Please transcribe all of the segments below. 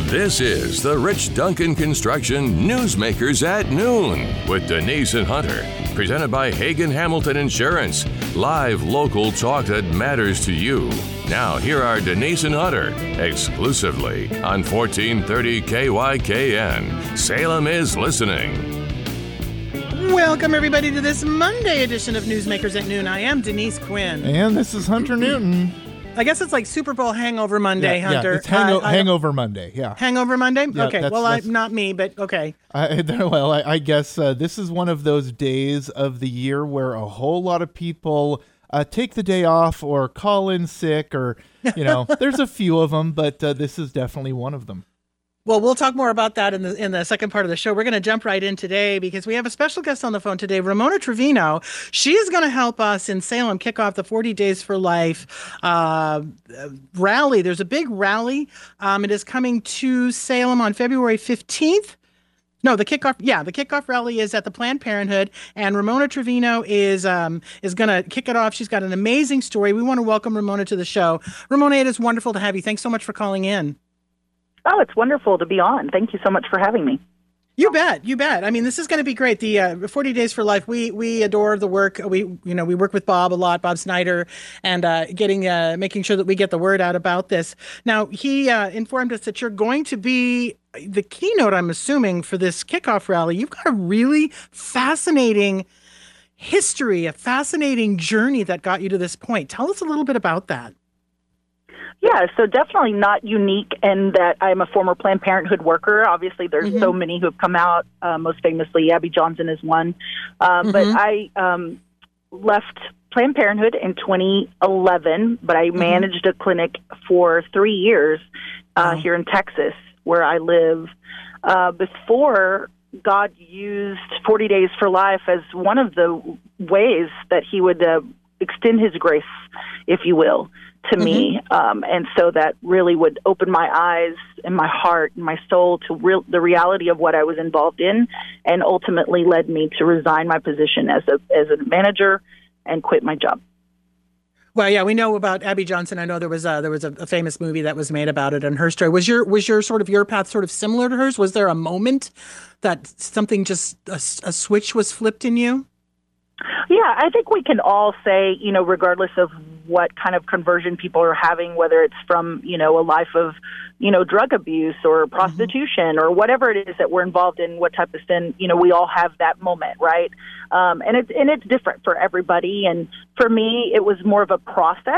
This is the Rich Duncan Construction Newsmakers at Noon with Denise and Hunter. Presented by Hagen Hamilton Insurance. Live local talk that matters to you. Now, here are Denise and Hunter, exclusively on 1430 KYKN. Salem is listening. Welcome, everybody, to this Monday edition of Newsmakers at Noon. I am Denise Quinn. And this is Hunter Newton. I guess it's like Super Bowl hangover Monday, Hunter. Yeah, it's hangover Monday, yeah. Hangover Monday? Yeah, okay, well, not me, but okay. I guess this is one of those days of the year where a whole lot of people take the day off or call in sick or, there's a few of them, but this is definitely one of them. Well, we'll talk more about that in the second part of the show. We're going to jump right in today because we have a special guest on the phone today, Ramona Trevino. She is going to help us in Salem kick off the 40 Days for Life rally. There's a big rally. It is coming to Salem on February 15th. No, the kickoff rally is at the Planned Parenthood, and Ramona Trevino is going to kick it off. She's got an amazing story. We want to welcome Ramona to the show. Ramona, it is wonderful to have you. Thanks so much for calling in. Oh, it's wonderful to be on. Thank you so much for having me. You bet. I mean, this is going to be great. The 40 Days for Life, we adore the work. We work with Bob a lot, Bob Snyder, and making sure that we get the word out about this. Now, he informed us that you're going to be the keynote, I'm assuming, for this kickoff rally. You've got a really fascinating history, a fascinating journey that got you to this point. Tell us a little bit about that. Yeah, so definitely not unique in that I'm a former Planned Parenthood worker. Obviously, there's so many who have come out. Most famously, Abby Johnson is one. But I left Planned Parenthood in 2011, but I managed a clinic for 3 years here in Texas, where I live. Before God used 40 Days for Life as one of the ways that he would extend his grace, if you will, to me. And so that really would open my eyes and my heart and my soul to the reality of what I was involved in, and ultimately led me to resign my position as a manager and quit my job. Well, yeah, we know about Abby Johnson. I know there was a famous movie that was made about it and her story. Was your sort of your path sort of similar to hers? Was there a moment that something just a switch was flipped in you? Yeah, I think we can all say, regardless of what kind of conversion people are having, whether it's from, a life of, drug abuse or prostitution or whatever it is that we're involved in, what type of sin, we all have that moment, right? And it's different for everybody. And for me, it was more of a process.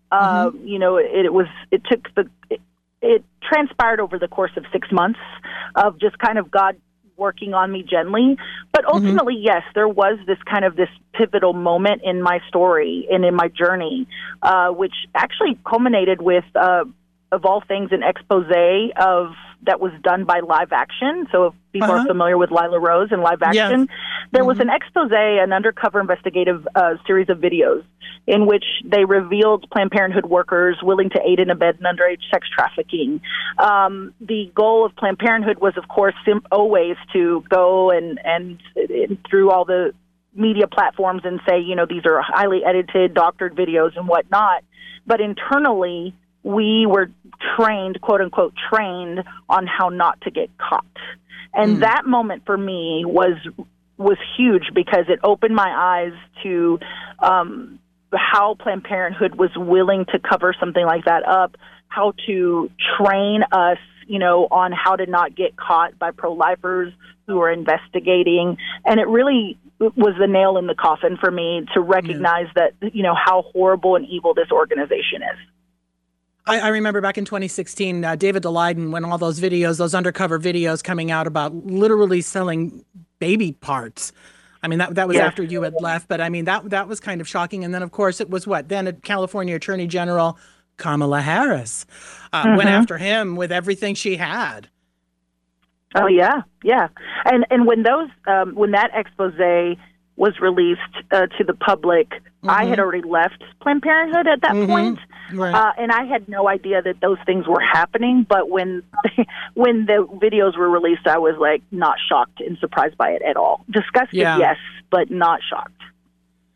It transpired over the course of 6 months of just kind of God working on me gently. But ultimately, yes, there was this pivotal moment in my story and in my journey, which actually culminated with, of all things, an expose that was done by Live Action. So if people are familiar with Lila Rose and Live Action, there was an expose, an undercover investigative series of videos in which they revealed Planned Parenthood workers willing to aid and abet in underage sex trafficking. The goal of Planned Parenthood was, of course, always to go and through all the media platforms and say, these are highly edited, doctored videos and whatnot. But internally, we were trained, quote unquote, trained on how not to get caught. And that moment for me was huge because it opened my eyes to how Planned Parenthood was willing to cover something like that up, how to train us, on how to not get caught by pro-lifers who are investigating. And it really was the nail in the coffin for me to recognize that, how horrible and evil this organization is. I remember back in 2016, David Daleiden, when all those videos, those undercover videos coming out about literally selling baby parts. I mean, that was after you had left, but I mean, that was kind of shocking. And then, of course, it was then a California Attorney General Kamala Harris went after him with everything she had. Oh, yeah. And when that expose was released to the public, I had already left Planned Parenthood at that point. Right. And I had no idea that those things were happening. But when the videos were released, I was not shocked and surprised by it at all. Disgusted, yes, but not shocked.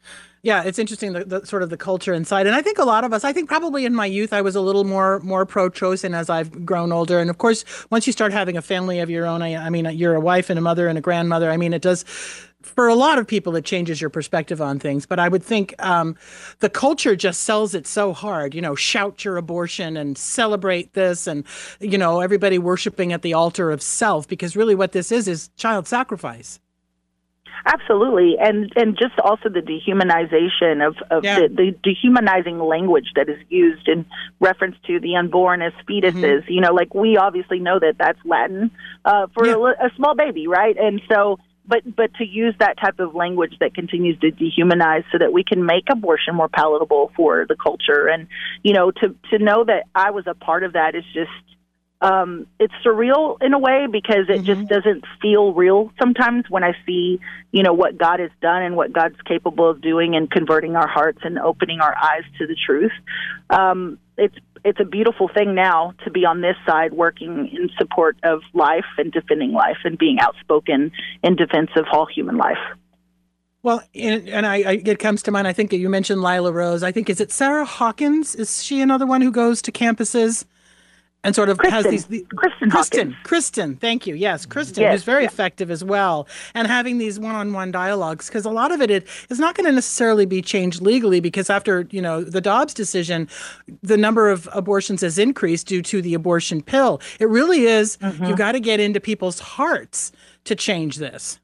Yeah, it's interesting the sort of the culture inside, and I think a lot of us. I think probably in my youth I was a little more pro-choice, and as I've grown older, and of course, once you start having a family of your own, I mean, you're a wife and a mother and a grandmother. I mean, it does. For a lot of people, it changes your perspective on things. But I would think the culture just sells it so hard. Shout your abortion and celebrate this, and everybody worshiping at the altar of self, because really what this is child sacrifice. Absolutely, and just also the dehumanization of the dehumanizing language that is used in reference to the unborn as fetuses. Mm-hmm. Like we obviously know that that's Latin for a small baby, right? And so, but to use that type of language that continues to dehumanize, so that we can make abortion more palatable for the culture, and to know that I was a part of that is just. It's surreal in a way, because it just doesn't feel real sometimes when I see, what God has done and what God's capable of doing and converting our hearts and opening our eyes to the truth. It's a beautiful thing now to be on this side working in support of life and defending life and being outspoken in defense of all human life. Well, and it comes to mind, I think that you mentioned Lila Rose. I think, is it Sarah Hawkins? Is she another one who goes to campuses? And sort of Kristen. has these Kristen, thank you. Yes, Kristen, yes, who's very effective as well, and having these one-on-one dialogues, because a lot of it is not going to necessarily be changed legally, because after the Dobbs decision, the number of abortions has increased due to the abortion pill. It really is. You've got to get into people's hearts to change this.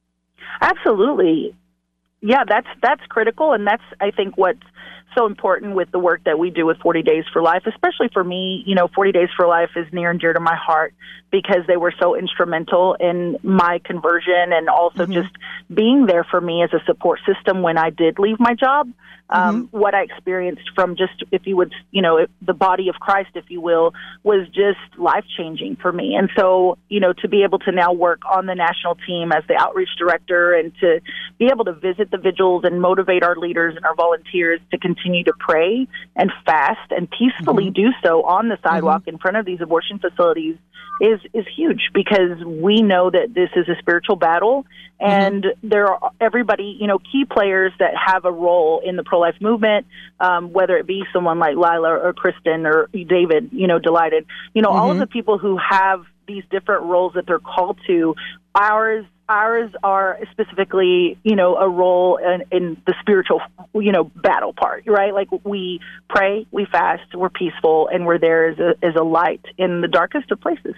Absolutely. Yeah, that's critical, and that's, I think, what's so important with the work that we do with 40 Days for Life, especially for me. 40 Days for Life is near and dear to my heart, because they were so instrumental in my conversion, and also just being there for me as a support system when I did leave my job. What I experienced from just, if you would, the body of Christ, if you will, was just life-changing for me. And so, to be able to now work on the national team as the outreach director, and to be able to visit the vigils and motivate our leaders and our volunteers to continue to pray and fast and peacefully do so on the sidewalk in front of these abortion facilities is huge, because we know that this is a spiritual battle, and there are everybody, key players that have a role in the pro-life movement, whether it be someone like Lila or Kristen or David, Delighted, all of the people who have these different roles that they're called to. Ours are specifically, a role in the spiritual, battle part, right? Like, we pray, we fast, we're peaceful, and we're there as a light in the darkest of places.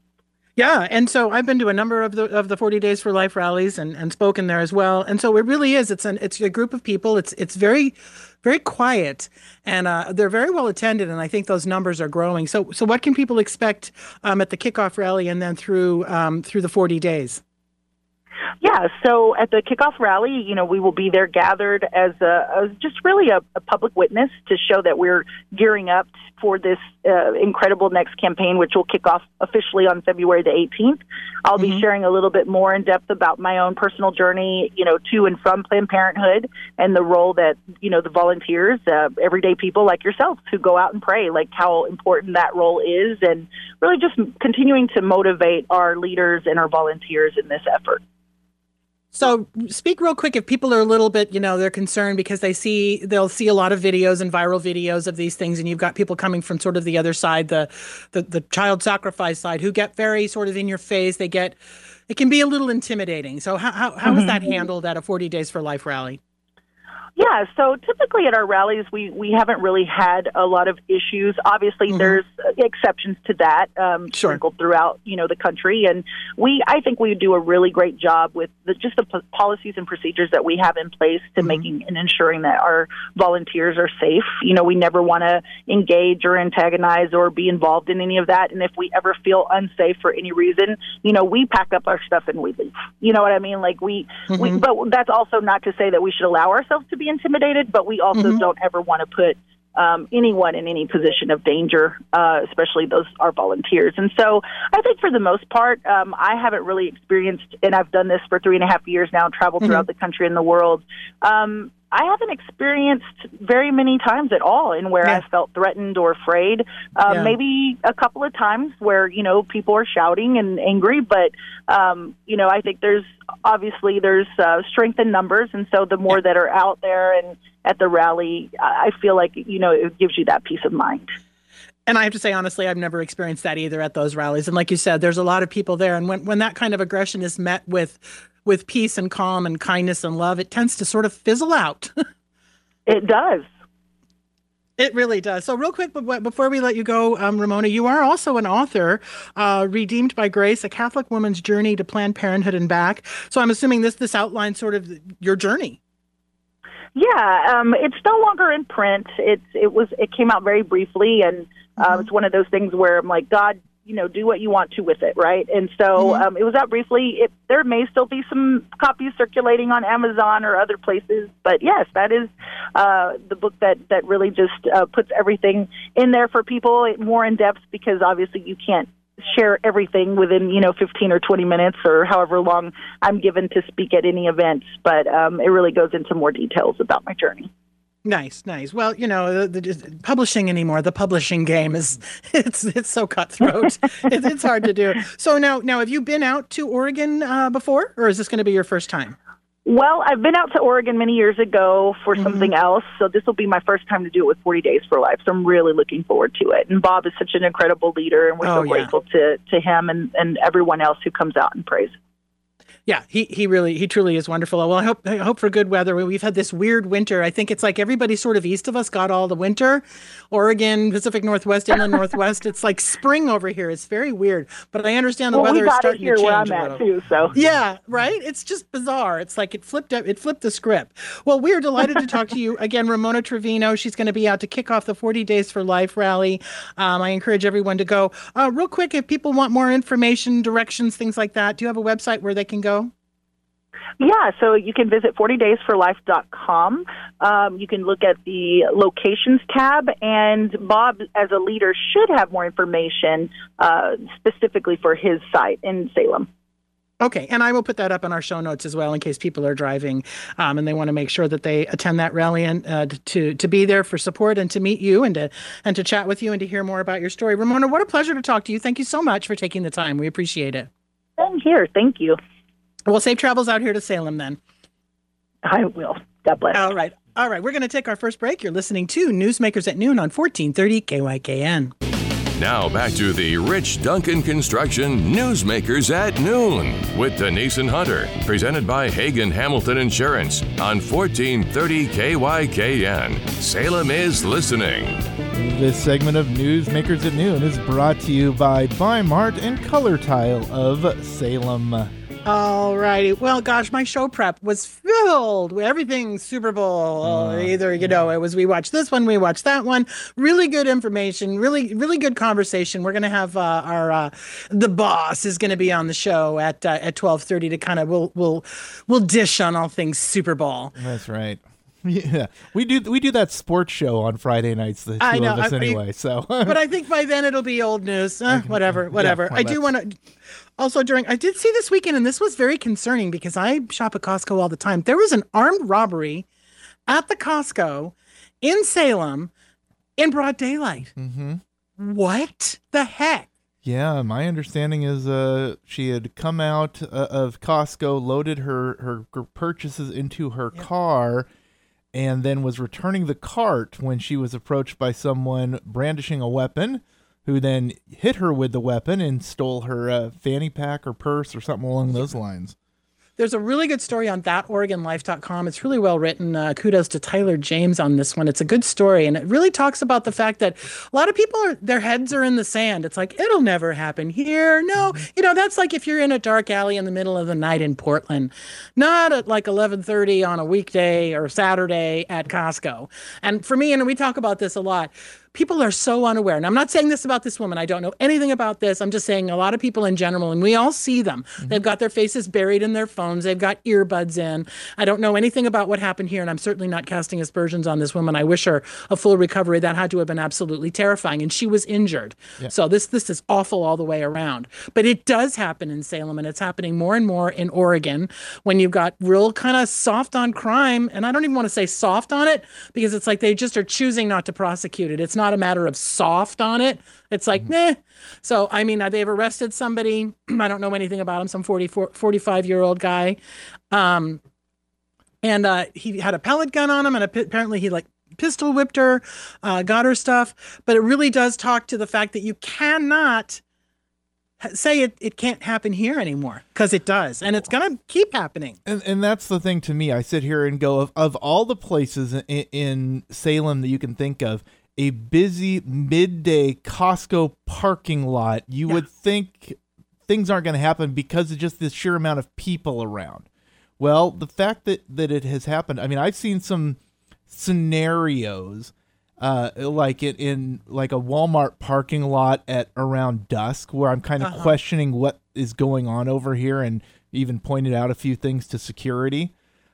Yeah, and so I've been to a number of the 40 Days for Life rallies and spoken there as well. And so it really is. It's a group of people. It's very, very quiet, and they're very well attended. And I think those numbers are growing. So what can people expect at the kickoff rally and then through the 40 days? Yeah, so at the kickoff rally, we will be there gathered as just really a public witness to show that we're gearing up for this incredible next campaign, which will kick off officially on February the 18th. I'll be sharing a little bit more in depth about my own personal journey, to and from Planned Parenthood, and the role that, the volunteers, everyday people like yourselves who go out and pray, like how important that role is, and really just continuing to motivate our leaders and our volunteers in this effort. So speak real quick if people are a little bit, they're concerned because they'll see a lot of videos and viral videos of these things, and you've got people coming from sort of the other side, the child sacrifice side, who get very sort of in your face. It can be a little intimidating. So how is that handled at a 40 Days for Life rally? Yeah, so typically at our rallies, we haven't really had a lot of issues. Obviously, there's exceptions to that sprinkled throughout, the country. And I think we do a really great job with the policies and procedures that we have in place to making and ensuring that our volunteers are safe. We never want to engage or antagonize or be involved in any of that. And if we ever feel unsafe for any reason, we pack up our stuff and we leave. You know what I mean? Like but that's also not to say that we should allow ourselves to be intimidated, but we also don't ever want to put anyone in any position of danger, especially our volunteers. And so I think for the most part, I haven't really experienced, and I've done this for 3.5 years now, traveled throughout the country and the world. I haven't experienced very many times at all in where I felt threatened or afraid. Maybe a couple of times where, people are shouting and angry, but, I think there's strength in numbers. And so the more that are out there and at the rally, I feel like, it gives you that peace of mind. And I have to say, honestly, I've never experienced that either at those rallies. And like you said, there's a lot of people there. And when that kind of aggression is met with peace and calm and kindness and love, it tends to sort of fizzle out. It does. It really does. So real quick, before we let you go, Ramona, you are also an author, Redeemed by Grace, A Catholic Woman's Journey to Planned Parenthood and Back. So I'm assuming this outlines sort of your journey. Yeah, it's no longer in print. It came out very briefly, and it's one of those things where I'm like, God, do what you want to with it, right? And so it was out briefly. There may still be some copies circulating on Amazon or other places, but yes, that is the book that really just puts everything in there for people more in depth, because obviously you can't share everything within 15 or 20 minutes or however long I'm given to speak at any event, but it really goes into more details about my journey. Nice. Well, the publishing anymore, the publishing game it's so cutthroat. It's hard to do. So now, have you been out to Oregon before, or is this going to be your first time? Well, I've been out to Oregon many years ago for something else, so this will be my first time to do it with 40 Days for Life, so I'm really looking forward to it. And Bob is such an incredible leader, and we're so grateful to him and everyone else who comes out and prays. Yeah, he truly is wonderful. Well, I hope for good weather. We've had this weird winter. I think it's like everybody sort of east of us got all the winter. Oregon, Pacific Northwest, Inland Northwest. It's like spring over here. It's very weird. But I understand the weather is starting to change. Well, we got it here where I'm at too. So yeah, right. It's just bizarre. It's like it flipped the script. Well, we are delighted to talk to you again, Ramona Trevino. She's going to be out to kick off the 40 Days for Life rally. I encourage everyone to go. Real quick, if people want more information, directions, things like that, do you have a website where they can go? Yeah, so you can visit 40daysforlife.com. You can look at the locations tab, and Bob, as a leader, should have more information specifically for his site in Salem. Okay, and I will put that up in our show notes as well in case people are driving and they want to make sure that they attend that rally and to be there for support and to meet you and to chat with you and to hear more about your story. Ramona, what a pleasure to talk to you. Thank you so much for taking the time. We appreciate it. Same here. Thank you. Well, safe travels out here to Salem then. I will. God bless. All right. We're going to take our first break. You're listening to Newsmakers at Noon on 1430 KYKN. Now back to the Rich Duncan Construction Newsmakers at Noon with Denise and Hunter, presented by Hagen Hamilton Insurance on 1430 KYKN. Salem is listening. This segment of Newsmakers at Noon is brought to you by Mart and Color Tile of Salem. All righty. Well, gosh, my show prep was filled with everything Super Bowl. Either, it was we watched this one, we watched that one. Really good information, really, really good conversation. We're going to have our the boss is going to be on the show at 12:30 to kind of we'll dish on all things Super Bowl. That's right. Yeah, we do that sports show on Friday nights. The two of us anyway. So, but I think by then it'll be old news. Whatever. Yeah, I do want to. Also, I did see this weekend, and this was very concerning because I shop at Costco all the time. There was an armed robbery at the Costco in Salem in broad daylight. Mm-hmm. What the heck? Yeah, my understanding is she had come out of Costco, loaded her purchases into her car, and then was returning the cart when she was approached by someone brandishing a weapon, who then hit her with the weapon and stole her fanny pack or purse or something along those lines. There's a really good story on thatoregonlife.com. It's really well written. Kudos to Tyler James on this one. It's a good story, and it really talks about the fact that a lot of people their heads are in the sand. It's like, it'll never happen here. No, that's like if you're in a dark alley in the middle of the night in Portland, not at like 11:30 on a weekday or Saturday at Costco. And for me, and we talk about this a lot, people are so unaware. And I'm not saying this about this woman. I don't know anything about this. I'm just saying a lot of people in general, and we all see them. They've got their faces buried in their phones. They've got earbuds in. I don't know anything about what happened here, and I'm certainly not casting aspersions on this woman. I wish her a full recovery. That had to have been absolutely terrifying. And she was injured. Yeah. So this is awful all the way around. But it does happen in Salem, and it's happening more and more in Oregon when you've got real kind of soft on crime. And I don't even want to say soft on it, because it's like they just are choosing not to prosecute it. It's not a matter of soft on it. It's like, meh. So, I mean, they've arrested somebody. I don't know anything about him, some 45-year-old guy. And he had a pellet gun on him, and apparently he pistol whipped her, got her stuff. But it really does talk to the fact that you cannot say it can't happen here anymore, because it does, and it's going to keep happening. And that's the thing to me. I sit here and go, of all the places in Salem that you can think of, a busy midday Costco parking lot, you would think things aren't going to happen because of just the sheer amount of people around. Well, the fact that it has happened, I mean, I've seen some scenarios like in a Walmart parking lot at around dusk, where I'm kind of questioning what is going on over here, and even pointed out a few things to security.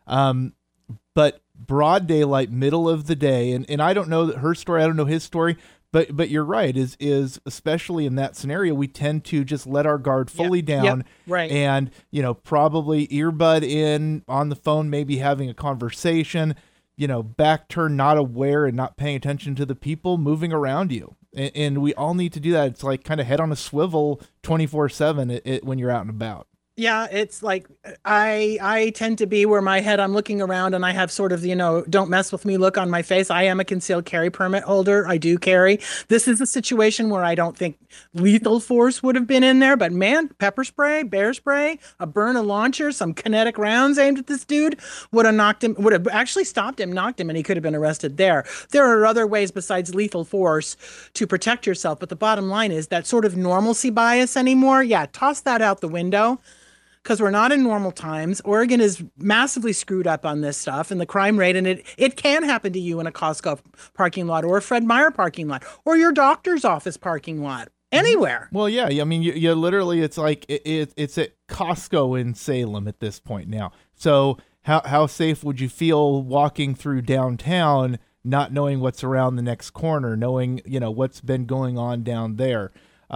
But broad daylight, middle of the day, and I don't know her story, I don't know his story, but you're right, is especially in that scenario, we tend to just let our guard fully down, right? And probably earbud in, on the phone, maybe having a conversation, back turn, not aware and not paying attention to the people moving around you. And we all need to do that. It's like kind of head on a swivel 24/7 when you're out and about. Yeah, it's like I tend to be where my head, I'm looking around, and I have sort of, don't mess with me look on my face. I am a concealed carry permit holder. I do carry. This is a situation where I don't think lethal force would have been in there, but man, pepper spray, bear spray, a burn, a launcher, some kinetic rounds aimed at this dude would have actually stopped him, knocked him, and he could have been arrested there. There are other ways besides lethal force to protect yourself, but the bottom line is that sort of normalcy bias anymore. Yeah, toss that out the window. Because we're not in normal times. Oregon is massively screwed up on this stuff and the crime rate, and it can happen to you in a Costco parking lot, or a Fred Meyer parking lot, or your doctor's office parking lot, anywhere. Well, yeah, I mean, you literally, it's like it's at Costco in Salem at this point now. So how safe would you feel walking through downtown, not knowing what's around the next corner, knowing what's been going on down there,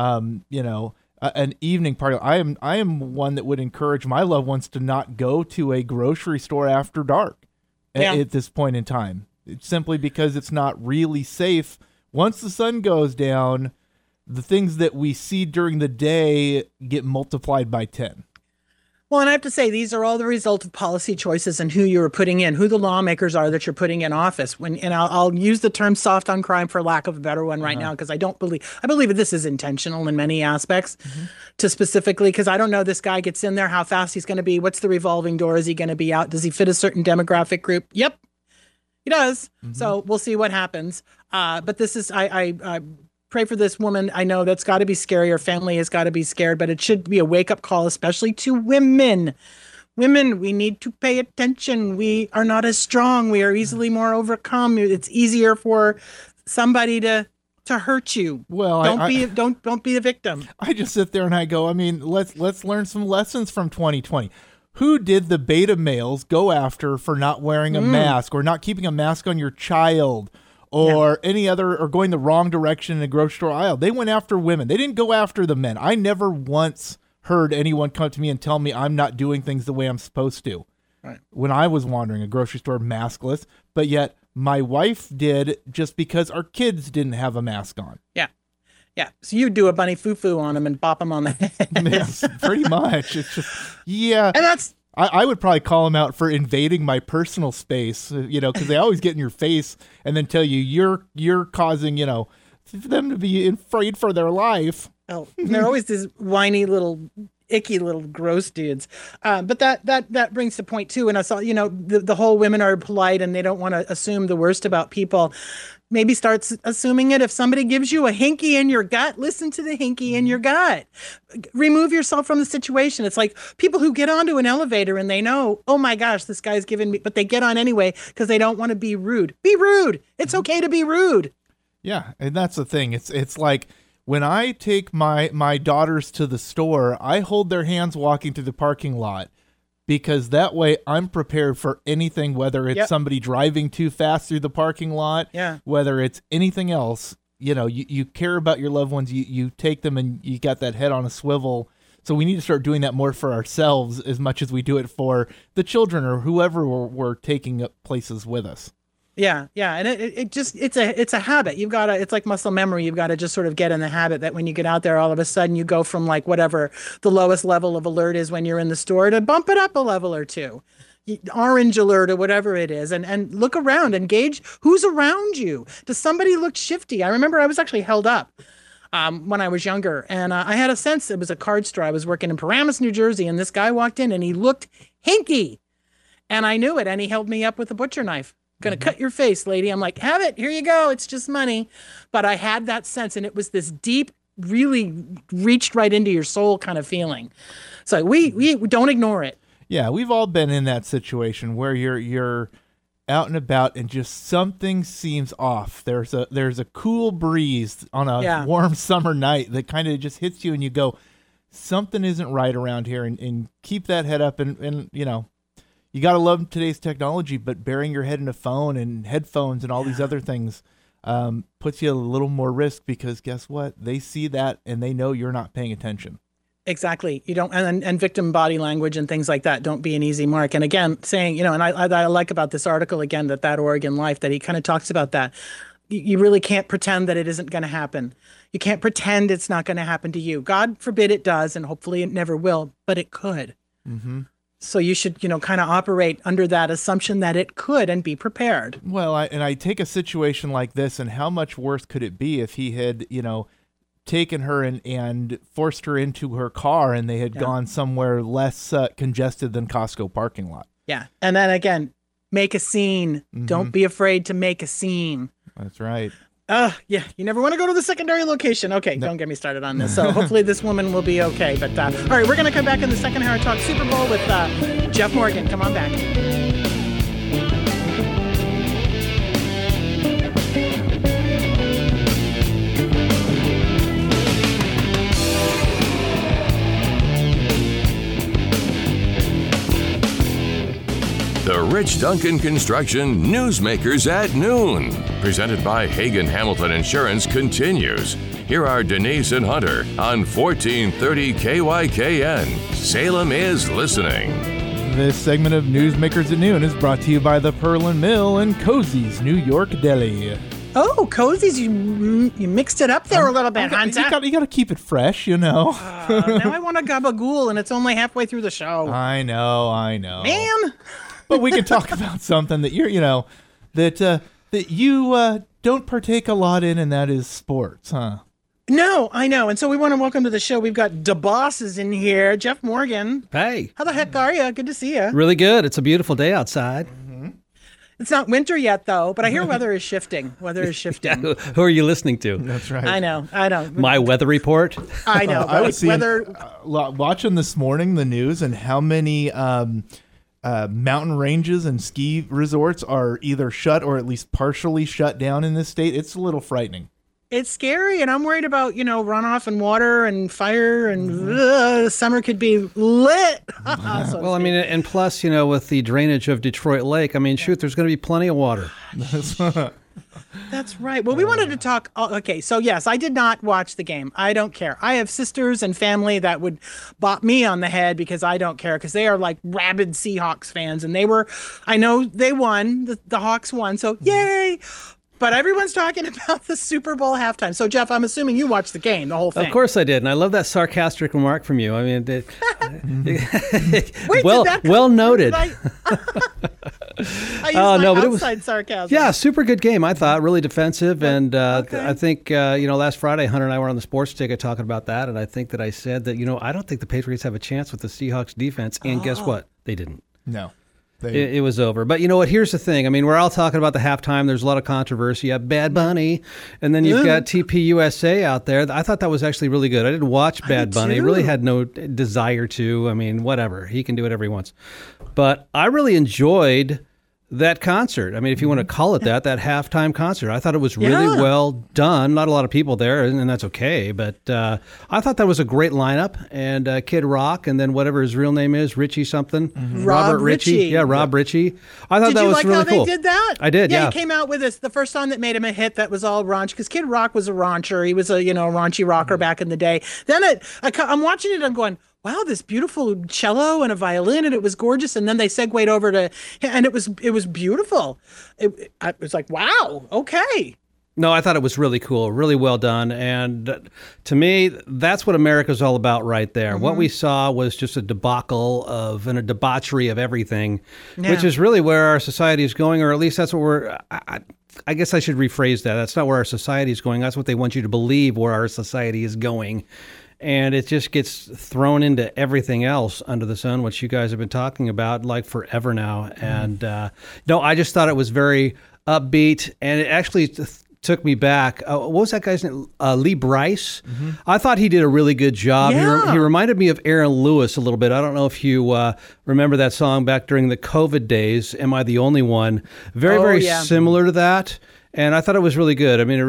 an evening party. I am one that would encourage my loved ones to not go to a grocery store after dark at this point in time. It's simply because it's not really safe. Once the sun goes down, the things that we see during the day get multiplied by 10. Well, and I have to say, these are all the result of policy choices and who you're putting in, who the lawmakers are that you're putting in office. And I'll use the term soft on crime for lack of a better one right now, because I believe that this is intentional in many aspects, to specifically, because I don't know, this guy gets in there, how fast he's going to be, what's the revolving door, is he going to be out, does he fit a certain demographic group? Yep, he does. So we'll see what happens. But this is, I pray for this woman. I know that's got to be scary. Her family has got to be scared, but it should be a wake-up call, especially to women. Women, we need to pay attention. We are not as strong. We are easily more overcome. It's easier for somebody to hurt you. Well, don't be a victim. I just sit there and I go, I mean, let's learn some lessons from 2020. Who did the beta males go after for not wearing a mask, or not keeping a mask on your child, or any other, or going the wrong direction in a grocery store aisle? They went after women. They didn't go after the men. I never once heard anyone come to me and tell me I'm not doing things the way I'm supposed to. Right. When I was wandering a grocery store maskless, but yet my wife did, just because our kids didn't have a mask on. Yeah. Yeah. So you do a bunny foo-foo on them and bop them on the head. Yes, pretty much. It's just, yeah. And that's, I would probably call them out for invading my personal space, because they always get in your face and then tell you you're causing, them to be afraid for their life. Oh, they're always these whiny little, icky little gross dudes. But that brings to point too. And I saw, the whole women are polite and they don't want to assume the worst about people. Maybe starts assuming it. If somebody gives you a hinky in your gut, listen to the hinky in your gut. Remove yourself from the situation. It's like people who get onto an elevator and they know, oh my gosh, this guy's giving me, but they get on anyway because they don't want to be rude. Be rude. It's okay to be rude. Yeah, and that's the thing. It's like when I take my daughters to the store, I hold their hands walking through the parking lot because that way I'm prepared for anything, whether it's somebody driving too fast through the parking lot, whether it's anything else. You know, you care about your loved ones. You take them and you got that head on a swivel. So we need to start doing that more for ourselves as much as we do it for the children or whoever we're taking up places with us. Yeah, and it's a habit. It's like muscle memory. You've got to just sort of get in the habit that when you get out there, all of a sudden you go from like whatever the lowest level of alert is when you're in the store to bump it up a level or two. Orange alert or whatever it is, and look around and gauge who's around you. Does somebody look shifty? I remember I was actually held up when I was younger, and I had a sense it was a card store. I was working in Paramus, New Jersey, and this guy walked in and he looked hinky, and I knew it, and he held me up with a butcher knife. Gonna cut your face, lady. I'm like, have it. Here you go. It's just money. But I had that sense, and it was this deep, really reached right into your soul kind of feeling. So we don't ignore it. Yeah, we've all been in that situation where you're out and about and just something seems off. There's a cool breeze on a warm summer night that kind of just hits you, and you go, something isn't right around here, and keep that head up, and you know. You got to love today's technology, but burying your head in a phone and headphones and all these other things puts you a little more risk because guess what? They see that and they know you're not paying attention. Exactly. You don't, and victim body language and things like that don't be an easy mark. And again, saying, and I like about this article again, that Oregon Life, that he kind of talks about that. You really can't pretend that it isn't going to happen. You can't pretend it's not going to happen to you. God forbid it does, and hopefully it never will, but it could. Mm-hmm. So you should, kind of operate under that assumption that it could and be prepared. Well, I take a situation like this, and how much worse could it be if he had, taken her and forced her into her car and they had gone somewhere less congested than Costco parking lot. Yeah. And then again, make a scene. Mm-hmm. Don't be afraid to make a scene. That's right. Yeah, you never want to go to the secondary location. Okay, Don't get me started on this. So hopefully this woman will be okay. But all right, we're going to come back in the second hour and talk Super Bowl with Jeff Morgan. Come on back. The Rich Duncan Construction Newsmakers at Noon, presented by Hagen Hamilton Insurance, continues. Here are Denise and Hunter on 1430 KYKN. Salem is listening. This segment of Newsmakers at Noon is brought to you by the Pearl and Mill and Cozy's New York Deli. Oh, Cozy's, you mixed it up there a little bit, Hunter. You got to keep it fresh, Now I want a gabagool, and it's only halfway through the show. I know. Man! But we can talk about something that that you don't partake a lot in, and that is sports, huh? No, I know. And so we want to welcome to the show. We've got DeBosses in here. Jeff Morgan. Hey. How the heck are you? Good to see you. Really good. It's a beautiful day outside. Mm-hmm. It's not winter yet, though, but I hear weather is shifting. Yeah, who are you listening to? That's right. I know. My weather report? I know. I was watching this morning the news and how many mountain ranges and ski resorts are either shut or at least partially shut down in this state. It's a little frightening. It's scary, and I'm worried about, runoff and water and fire, and summer could be lit. Well, I mean, and plus, with the drainage of Detroit Lake, shoot, there's going to be plenty of water. That's right. Well, we wanted to talk. Okay, so yes, I did not watch the game. I don't care. I have sisters and family that would bop me on the head because I don't care, because they are like rabid Seahawks fans, and I know they won. The Hawks won, so yay. But everyone's talking about the Super Bowl halftime. So, Jeff, I'm assuming you watched the game, the whole thing. Of course I did, and I love that sarcastic remark from you. Wait, well noted. I used but it was sarcasm. Yeah, super good game, I thought. Really defensive, and I think, last Friday, Hunter and I were on the Sports Ticket talking about that, and I think that I said that, I don't think the Patriots have a chance with the Seahawks defense, and guess what? They didn't. No. It was over. But you know what? Here's the thing. We're all talking about the halftime. There's a lot of controversy. You have Bad Bunny, and then you've got TPUSA out there. I thought that was actually really good. I didn't watch Bad Bunny. I really had no desire to. Whatever. He can do whatever he wants. But I really enjoyed that concert. I mean, if you want to call it that halftime concert, I thought it was really well done. Not a lot of people there, and that's okay. But I thought that was a great lineup. And Kid Rock, and then whatever his real name is, Richie something. Robert Ritchie. Yeah, Rob Ritchie. I thought that was really cool. Did you like how they did that? I did, yeah. He came out with the first song that made him a hit that was all raunch, because Kid Rock was a rauncher. He was a raunchy rocker back in the day. Then I'm watching it, I'm going, wow, this beautiful cello and a violin, and it was gorgeous. And then they segued over to, and it was beautiful. I was like, wow, okay. No, I thought it was really cool, really well done. And to me, that's what America's all about right there. What we saw was just a debacle and a debauchery of everything, which is really where our society is going, or at least that's what I guess I should rephrase that. That's not where our society is going. That's what they want you to believe where our society is going. And it just gets thrown into everything else under the sun, which you guys have been talking about like forever now. And no, I just thought it was very upbeat, and it actually took me back. What was that guy's name? Lee Brice. I thought he did a really good job. Yeah. He reminded me of Aaron Lewis a little bit. I don't know if you remember that song back during the COVID days, Am I the Only One? Very similar to that. And I thought it was really good. I mean,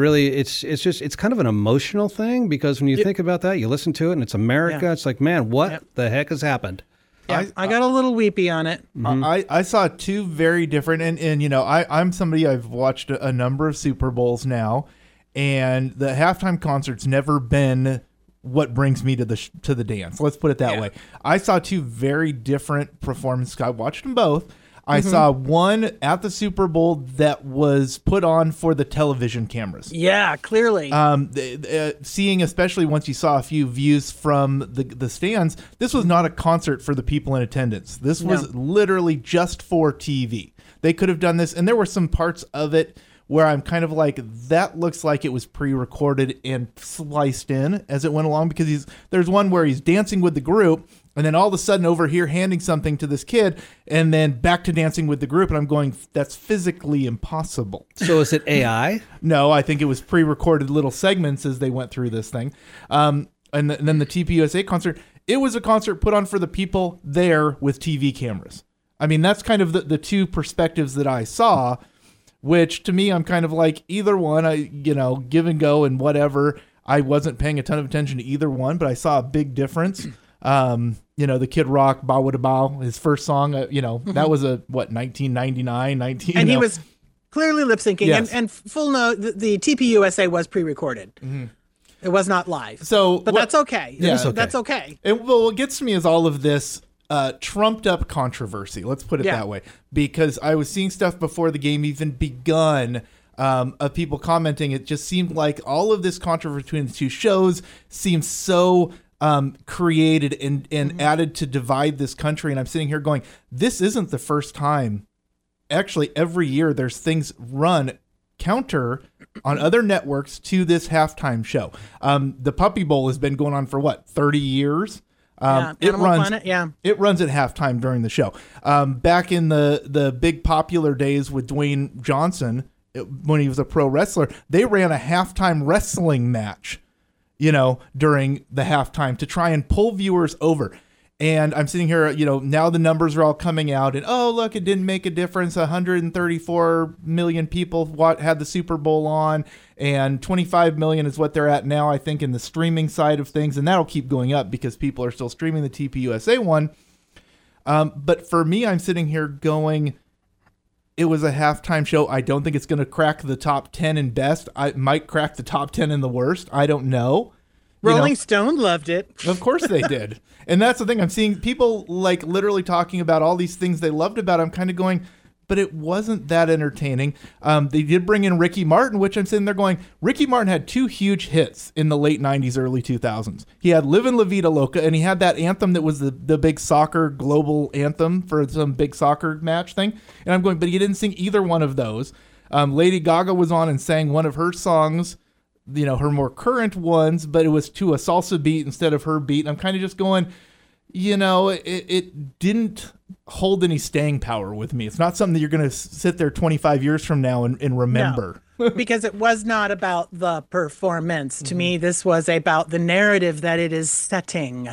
it's kind of an emotional thing, because when you think about that, you listen to it and it's America. Yeah. It's like, man, what the heck has happened? Yeah, I got a little weepy on it. I saw two very different, and I'm somebody, I've watched a number of Super Bowls now, and the halftime concert's never been what brings me to the dance. Let's put it that way. I saw two very different performances. I watched them both. I saw one at the Super Bowl that was put on for the television cameras. Yeah, clearly. Seeing, especially once you saw a few views from the stands, this was not a concert for the people in attendance. This was literally just for TV. They could have done this, and there were some parts of it where I'm kind of like, that looks like it was pre-recorded and sliced in as it went along, because there's one where he's dancing with the group, and then all of a sudden over here handing something to this kid, and then back to dancing with the group. And I'm going, that's physically impossible. So is it AI? No, I think it was pre-recorded little segments as they went through this thing. And then the TPUSA concert, it was a concert put on for the people there with TV cameras. I mean, that's kind of the two perspectives that I saw, which to me, I'm kind of like, either one, give and go and whatever. I wasn't paying a ton of attention to either one, but I saw a big difference. The Kid Rock, Bow Wada Bow, his first song, that was 1999, and he was clearly lip syncing. Yes. And full note, the TPUSA was pre-recorded. It was not live. But that's okay. Yeah, that's okay. And what gets to me is all of this trumped up controversy. Let's put it that way, because I was seeing stuff before the game even begun. Of people commenting, it just seemed like all of this controversy between the two shows seemed so created and added to divide this country. And I'm sitting here going, this isn't the first time. Actually, every year there's things run counter on other networks to this halftime show. The Puppy Bowl has been going on for 30 years? It runs at halftime during the show. Back in the big popular days with Dwayne Johnson, when he was a pro wrestler, they ran a halftime wrestling match, during the halftime to try and pull viewers over. And I'm sitting here, now the numbers are all coming out, and oh, look, it didn't make a difference. 134 million people had the Super Bowl on, and 25 million is what they're at now, I think, in the streaming side of things. And that'll keep going up because people are still streaming the TPUSA one. But for me, I'm sitting here going, it was a halftime show. I don't think it's going to crack the top 10 in best. I might crack the top 10 in the worst. I don't know. Rolling Stone loved it. Of course they did. And that's the thing. I'm seeing people like literally talking about all these things they loved about it. I'm kind of going, but it wasn't that entertaining. They did bring in Ricky Martin, which I'm sitting there going, Ricky Martin had two huge hits in the late 90s, early 2000s. He had Livin' La Vida Loca, and he had that anthem that was the big soccer global anthem for some big soccer match thing. And I'm going, but he didn't sing either one of those. Lady Gaga was on and sang one of her songs, her more current ones, but it was to a salsa beat instead of her beat. And I'm kind of just going, it didn't hold any staying power with me. It's not something that you're going to sit there 25 years from now and remember. No, because it was not about the performance. To me, this was about the narrative that it is setting.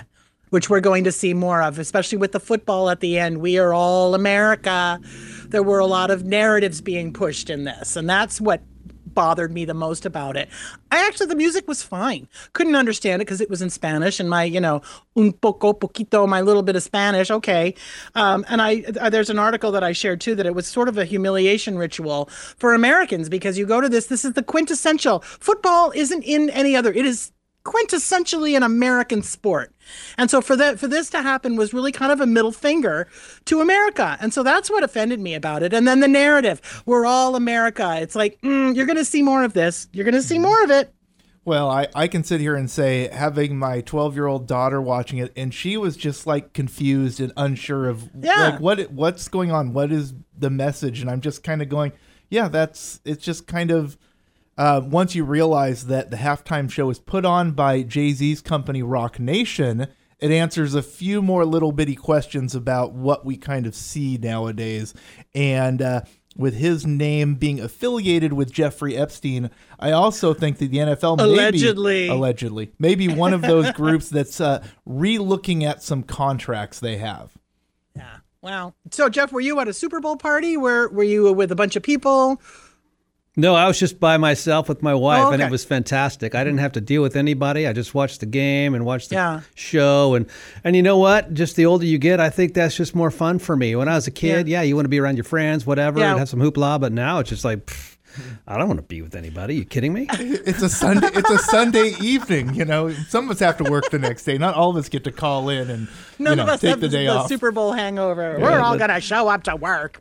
which we're going to see more of, especially with the football at the end. We are all America. There were a lot of narratives being pushed in this, and that's what bothered me the most about it. The music was fine. Couldn't understand it because it was in Spanish, and my, un poco, poquito, my little bit of Spanish. Okay. And there's an article that I shared too, that it was sort of a humiliation ritual for Americans, because you go to this is the quintessential. Football isn't in any other. It is quintessentially an American sport. And so for this to happen was really kind of a middle finger to America. And so that's what offended me about it. And then the narrative, we're all America. It's like, you're going to see more of this. You're going to see more of it. Well, I can sit here and say, having my 12-year-old daughter watching it, and she was just like confused and unsure of like what's going on. What is the message? And I'm just kind of going, it's just kind of, once you realize that the halftime show is put on by Jay-Z's company, Rock Nation, it answers a few more little bitty questions about what we kind of see nowadays. And with his name being affiliated with Jeffrey Epstein, I also think that the NFL allegedly may be one of those groups that's re-looking at some contracts they have. Yeah. Wow. So, Jeff, were you at a Super Bowl party? Were you with a bunch of people? No, I was just by myself with my wife, and it was fantastic. I didn't have to deal with anybody. I just watched the game and watched the show. And you know what? Just the older you get, I think that's just more fun for me. When I was a kid, you want to be around your friends, whatever, and have some hoopla. But now it's just like, I don't want to be with anybody. Are you kidding me? It's a Sunday. It's a Sunday evening. Some of us have to work the next day. Not all of us get to call in and None of us take have the day off. Super Bowl hangover. We're all going to show up to work.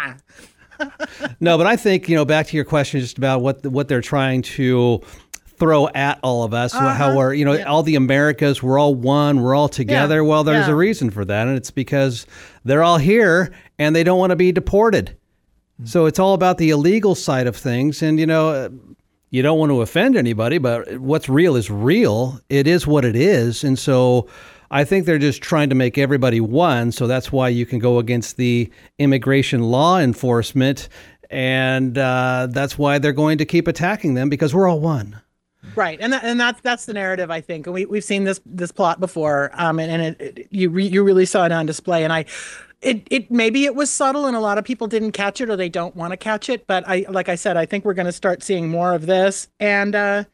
No, but I think, back to your question just about what they're trying to throw at all of us, how we're, all the Americas, we're all one, we're all together. Well, there's a reason for that, and it's because they're all here and they don't want to be deported. So it's all about the illegal side of things, and, you don't want to offend anybody, but what's real is real. It is what it is, and so I think they're just trying to make everybody one, so that's why you can go against the immigration law enforcement, and that's why they're going to keep attacking them, because we're all one. Right, and that's the narrative, I think, and we've seen this plot before, and you really saw it on display, and maybe it was subtle, and a lot of people didn't catch it, or they don't want to catch it, but like I said, I think we're going to start seeing more of this, and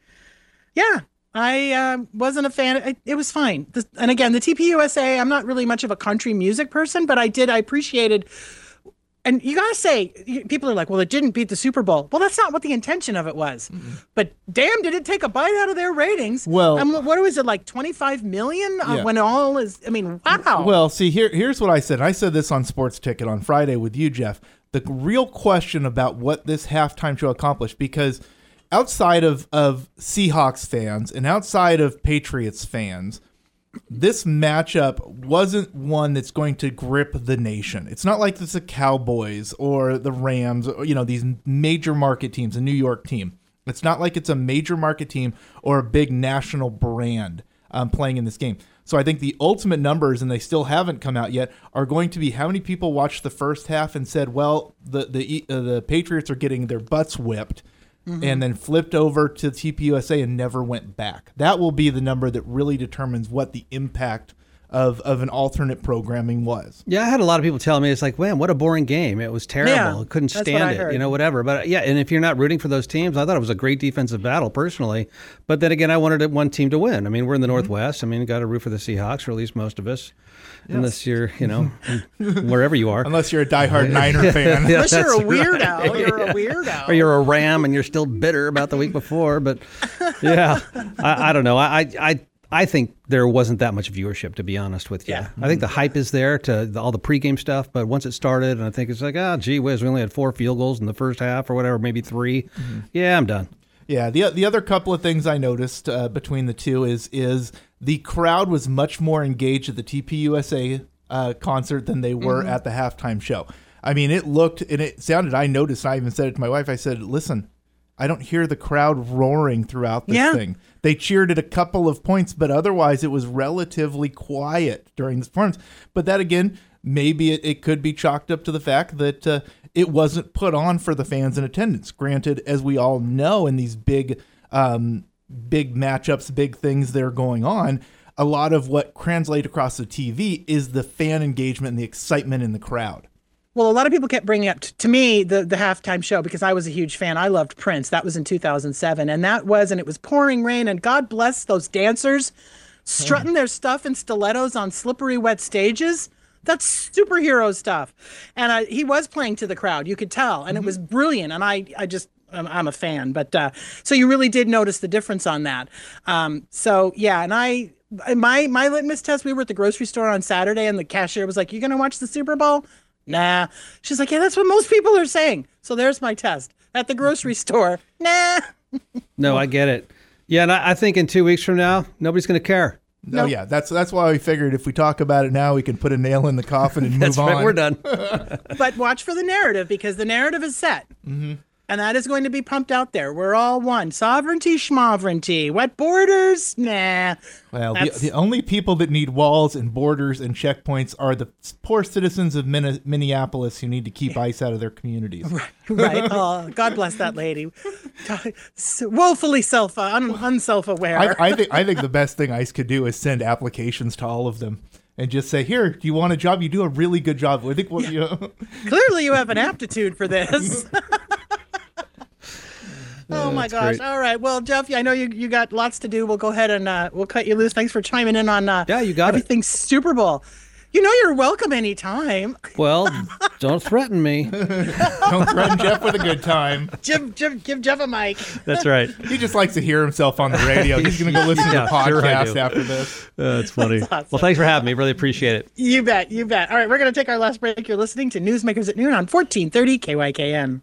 I wasn't a fan. It was fine. And again, the TPUSA, I'm not really much of a country music person, but I appreciated. And you got to say, people are like, well, it didn't beat the Super Bowl. Well, that's not what the intention of it was. Mm-hmm. But damn, did it take a bite out of their ratings? Well, what was it, like 25 million when all is, wow. Well, see, here's what I said. I said this on Sports Ticket on Friday with you, Jeff. The real question about what this halftime show accomplished, because outside of Seahawks fans and outside of Patriots fans, this matchup wasn't one that's going to grip the nation. It's not like it's the Cowboys or the Rams, or, these major market teams, a New York team. It's not like it's a major market team or a big national brand playing in this game. So I think the ultimate numbers, and they still haven't come out yet, are going to be how many people watched the first half and said, well, the Patriots are getting their butts whipped. Mm-hmm. And then flipped over to TPUSA and never went back. That will be the number that really determines what the impact of an alternate programming was. Yeah, I had a lot of people telling me, it's like, man, what a boring game. It was terrible. Yeah, I couldn't stand it, whatever. But and if you're not rooting for those teams, I thought it was a great defensive battle personally. But then again, I wanted one team to win. We're in the Northwest. You got to root for the Seahawks, or at least most of us. Yes. Unless you're, wherever you are. Unless you're a diehard Niner fan. Unless you're a weirdo. You're a weirdo. Or you're a Ram and you're still bitter about the week before. But yeah, I don't know. I think there wasn't that much viewership, to be honest with you. Yeah. I think the hype is there to all the pregame stuff, but once it started, and I think it's like, gee whiz, we only had 4 field goals in the first half or whatever, maybe 3. Mm-hmm. Yeah, I'm done. Yeah, the other couple of things I noticed between the two is the crowd was much more engaged at the TPUSA concert than they were at the halftime show. It looked and it sounded, I noticed, I even said it to my wife, I said, listen, I don't hear the crowd roaring throughout this thing. They cheered at a couple of points, but otherwise it was relatively quiet during this performance. But that, again, maybe it could be chalked up to the fact that it wasn't put on for the fans in attendance. Granted, as we all know, in these big matchups, big things that are going on, a lot of what translates across the TV is the fan engagement and the excitement in the crowd. Well, a lot of people kept bringing up to me the halftime show because I was a huge fan. I loved Prince. That was in 2007. And it was pouring rain. And God bless those dancers strutting their stuff in stilettos on slippery, wet stages. That's superhero stuff. And he was playing to the crowd. You could tell. And it was brilliant. And I'm a fan. But so you really did notice the difference on that. So, yeah. And my litmus test, we were at the grocery store on Saturday and the cashier was like, "You going to watch the Super Bowl?" Nah. She's like, "Yeah, that's what most people are saying." So there's my test. At the grocery store, nah. No, I get it. Yeah, and I think in 2 weeks from now, nobody's going to care. No, yeah, that's why we figured if we talk about it now, we can put a nail in the coffin and move on. That's right, we're done. But watch for the narrative because the narrative is set. Mm-hmm. And that is going to be pumped out there. We're all one. Sovereignty, schmovereignty. Wet borders? Nah. Well, the only people that need walls and borders and checkpoints are the poor citizens of Minneapolis who need to keep ICE out of their communities. Right. Oh, God bless that lady. Woefully unself-aware. I think the best thing ICE could do is send applications to all of them. And just say, "Here, do you want a job? You do a really good job." I think Clearly, you have an aptitude for this. Oh my gosh! Great. All right, well, Jeff, I know you got lots to do. We'll go ahead and we'll cut you loose. Thanks for chiming in on you got everything Super Bowl. You know you're welcome anytime. Well, don't threaten me. Don't threaten Jeff with a good time. Give Jeff a mic. That's right. He just likes to hear himself on the radio. He's going to go listen to the podcast after this. That's funny. That's awesome. Well, thanks for having me. Really appreciate it. You bet. All right, we're going to take our last break. You're listening to Newsmakers at Noon on 1430 KYKN.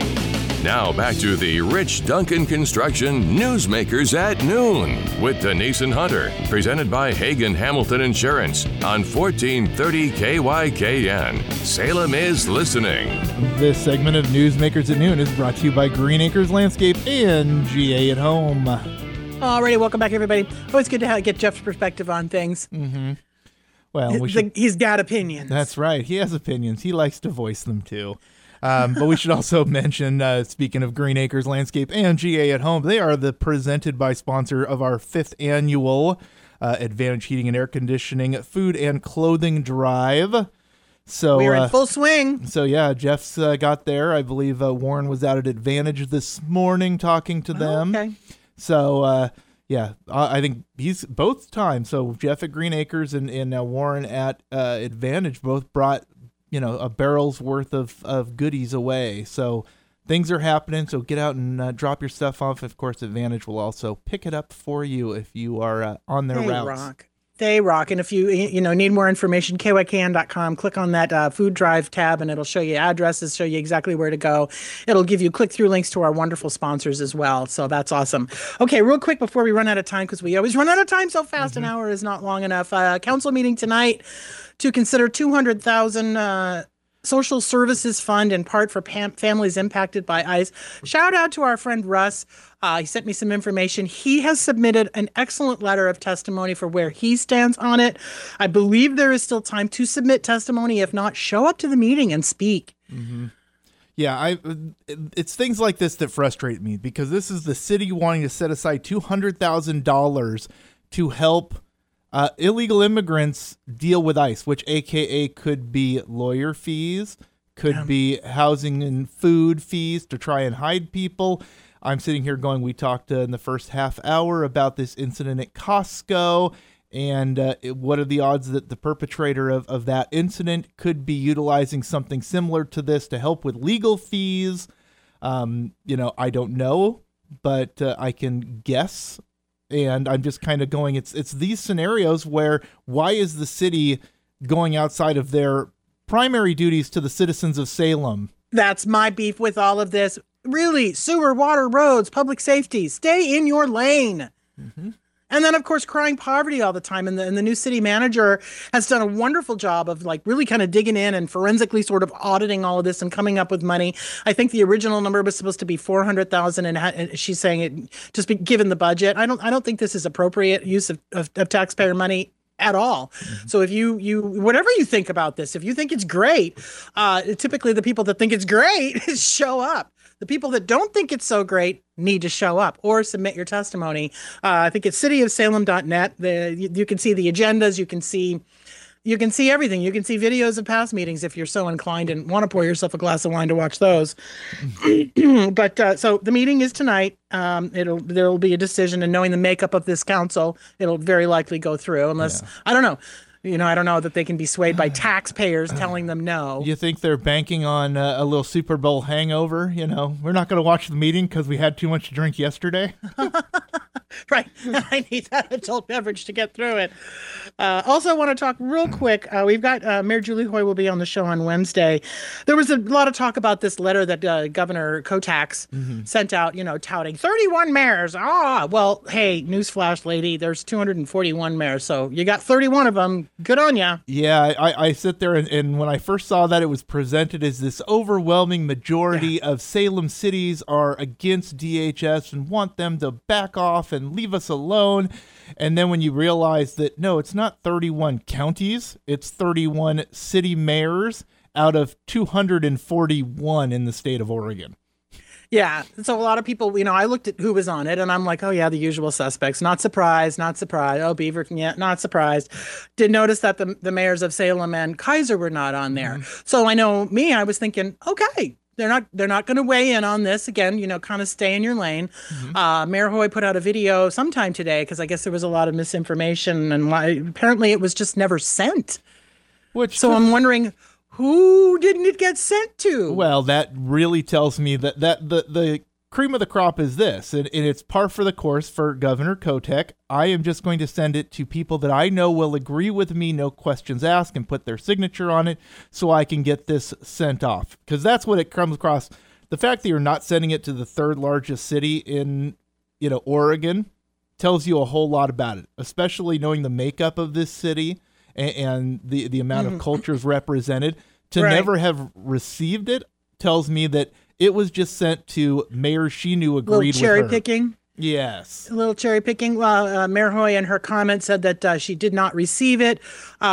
Now back to the Rich Duncan Construction Newsmakers at Noon with Denise and Hunter, presented by Hagen Hamilton Insurance on 1430 KYKN. Salem is listening. This segment of Newsmakers at Noon is brought to you by Green Acres Landscape and GA at Home. Alrighty, welcome back, everybody. Always good to get Jeff's perspective on things. Mm-hmm. Well, he's got opinions. That's right. He has opinions. He likes to voice them too. But we should also mention, speaking of Green Acres Landscape and GA at Home, they are the presented by sponsor of our 5th annual Advantage Heating and Air Conditioning Food and Clothing Drive. So we're in full swing. So yeah, Jeff's got there. I believe Warren was out at Advantage this morning talking to them. Okay. So yeah, I think he's both times. So Jeff at Green Acres and Warren at Advantage both brought a barrel's worth of goodies away. So things are happening. So get out and drop your stuff off. Of course, Advantage will also pick it up for you if you are on their routes. They rock. And if you need more information, kykn.com, click on that food drive tab and it'll show you addresses, show you exactly where to go. It'll give you click-through links to our wonderful sponsors as well. So that's awesome. Okay, real quick before we run out of time, because we always run out of time so fast, An hour is not long enough. Council meeting tonight to consider $200,000 social services fund in part for families impacted by ICE. Shout out to our friend Russ. He sent me some information. He has submitted an excellent letter of testimony for where he stands on it. I believe there is still time to submit testimony. If not, show up to the meeting and speak. Mm-hmm. Yeah, it's things like this that frustrate me because this is the city wanting to set aside $200,000 to help illegal immigrants deal with ICE, which AKA could be lawyer fees, could be housing and food fees to try and hide people. I'm sitting here going, we talked in the first half hour about this incident at Costco and what are the odds that the perpetrator of that incident could be utilizing something similar to this to help with legal fees. I don't know, but I can guess. And I'm just kind of going, it's these scenarios where why is the city going outside of their primary duties to the citizens of Salem? That's my beef with all of this. Really, sewer, water, roads, public safety, stay in your lane. Mm-hmm. And then, of course, crying poverty all the time. And the new city manager has done a wonderful job of really kind of digging in and forensically sort of auditing all of this and coming up with money. I think the original number was supposed to be $400,000, and she's saying it just be given the budget. I don't think this is appropriate use of taxpayer money at all. Mm-hmm. So if you whatever you think about this, if you think it's great, typically the people that think it's great show up. The people that don't think it's so great need to show up or submit your testimony. I think it's cityofsalem.net. You can see the agendas. You can see everything. You can see videos of past meetings if you're so inclined and want to pour yourself a glass of wine to watch those. But so the meeting is tonight. There will be a decision, and knowing the makeup of this council, it'll very likely go through unless, I don't know. I don't know that they can be swayed by taxpayers telling them no. You think they're banking on a little Super Bowl hangover? We're not going to watch the meeting because we had too much to drink yesterday. Right. I need that adult beverage to get through it. Also want to talk real quick. We've got Mayor Julie Hoy will be on the show on Wednesday. There was a lot of talk about this letter that Governor Kotax sent out, touting 31 mayors. Well, hey, newsflash, lady, there's 241 mayors. So you got 31 of them. Good on ya. Yeah, I sit there and when I first saw that, it was presented as this overwhelming majority of Salem cities are against DHS and want them to back off and leave us alone. And then when you realize that, no, it's not 31 counties, it's 31 city mayors out of 241 in the state of Oregon. Yeah. So a lot of people, I looked at who was on it and I'm like, oh yeah, the usual suspects. Not surprised. Oh, Beaver. Yeah, not surprised. Did notice that the mayors of Salem and Kaiser were not on there. So I know I was thinking, okay, they're not going to weigh in on this again, kind of stay in your lane. Mayor Hoy put out a video sometime today because I guess there was a lot of misinformation and apparently it was just never sent. So I'm wondering, who didn't it get sent to? Well, that really tells me that the cream of the crop is this, and it's par for the course for Governor Kotek. I am just going to send it to people that I know will agree with me, no questions asked, and put their signature on it so I can get this sent off. Because that's what it comes across. The fact that you're not sending it to the third largest city in, Oregon tells you a whole lot about it, especially knowing the makeup of this city and the amount of cultures represented. To never have received it tells me that it was just sent to mayors she knew agreed with her. Cherry picking. Yes. A little cherry picking. Well, Mayor Hoy in her comment said that she did not receive it.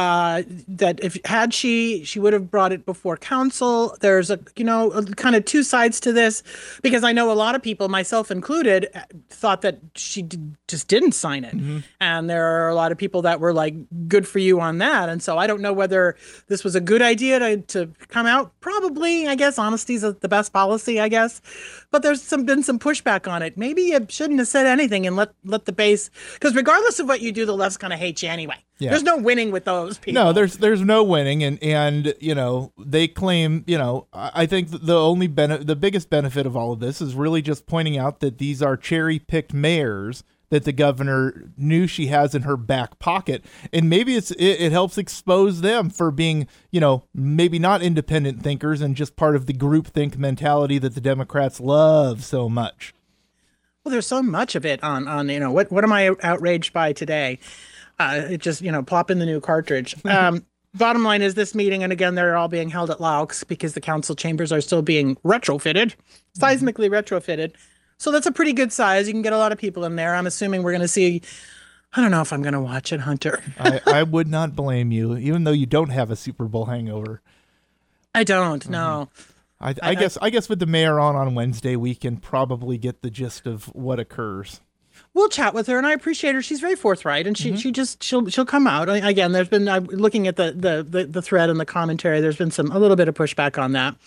That if had she would have brought it before council. There's a kind of two sides to this, because I know a lot of people, myself included, thought that she just didn't sign it. And there are a lot of people that were like, good for you on that. And so I don't know whether this was a good idea to come out. Probably, I guess, honesty is the best policy, I guess. But there's been some pushback on it. Maybe you shouldn't have said anything and let the base, because regardless of what you do, the left's going to hate you anyway. Yeah. There's no winning with those people. No, there's no winning, and they claim, I think the biggest benefit of all of this is really just pointing out that these are cherry-picked mayors that the governor knew she has in her back pocket, and maybe it helps expose them for being, maybe not independent thinkers and just part of the groupthink mentality that the Democrats love so much. Well, there's so much of it on what am I outraged by today? It just, plop in the new cartridge. Bottom line is this meeting, and again, they're all being held at Laux because the council chambers are still being retrofitted, seismically retrofitted. So that's a pretty good size. You can get a lot of people in there. I'm assuming we're going to see, I don't know if I'm going to watch it, Hunter. I would not blame you, even though you don't have a Super Bowl hangover. I don't, no. I guess with the mayor on Wednesday, we can probably get the gist of what occurs. We'll chat with her, and I appreciate her. She's very forthright, and she'll come out. Again, there's been, looking at the thread and the commentary, there's been a little bit of pushback on that.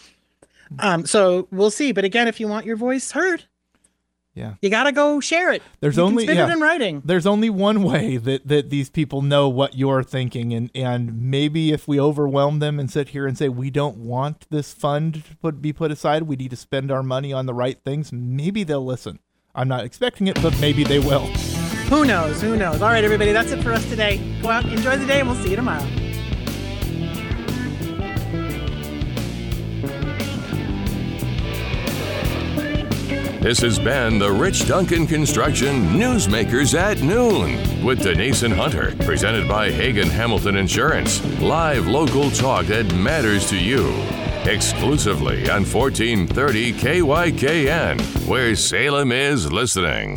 So we'll see. But again, if you want your voice heard, you got to go share it. There's you only can spit it in writing. There's only one way that these people know what you're thinking, and maybe if we overwhelm them and sit here and say we don't want this fund to be put aside, we need to spend our money on the right things, maybe they'll listen. I'm not expecting it, but maybe they will. Who knows? All right, everybody, that's it for us today. Go out, enjoy the day, and we'll see you tomorrow. This has been the Rich Duncan Construction Newsmakers at Noon with Denise and Hunter, presented by Hagen Hamilton Insurance. Live local talk that matters to you. Exclusively on 1430 KYKN, where Salem is listening.